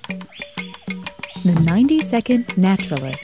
The 90-Second Naturalist.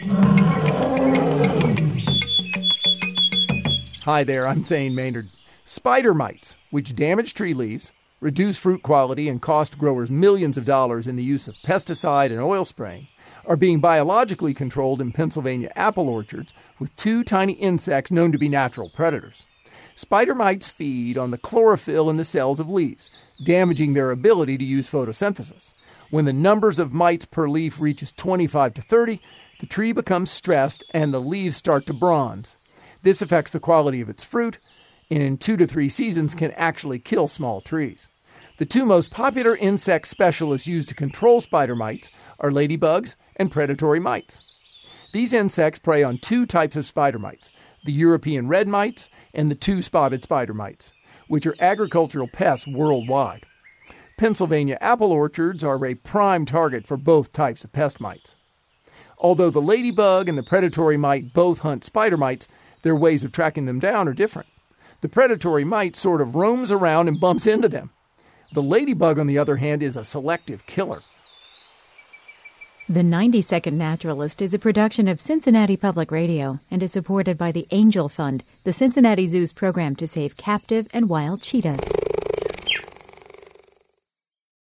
Hi there, I'm Thane Maynard. Spider mites, which damage tree leaves, reduce fruit quality, and cost growers millions of dollars in the use of pesticide and oil spraying, are being biologically controlled in Pennsylvania apple orchards with two tiny insects known to be natural predators. Spider mites feed on the chlorophyll in the cells of leaves, damaging their ability to use photosynthesis. When the numbers of mites per leaf reaches 25 to 30, the tree becomes stressed and the leaves start to bronze. This affects the quality of its fruit, and in 2 to 3 seasons can actually kill small trees. The two most popular insect specialists used to control spider mites are ladybugs and predatory mites. These insects prey on two types of spider mites, the European red mites and the two-spotted spider mites, which are agricultural pests worldwide. Pennsylvania apple orchards are a prime target for both types of pest mites. Although the ladybug and the predatory mite both hunt spider mites, their ways of tracking them down are different. The predatory mite sort of roams around and bumps into them. The ladybug, on the other hand, is a selective killer. The 90-Second Naturalist is a production of Cincinnati Public Radio and is supported by the Angel Fund, the Cincinnati Zoo's program to save captive and wild cheetahs.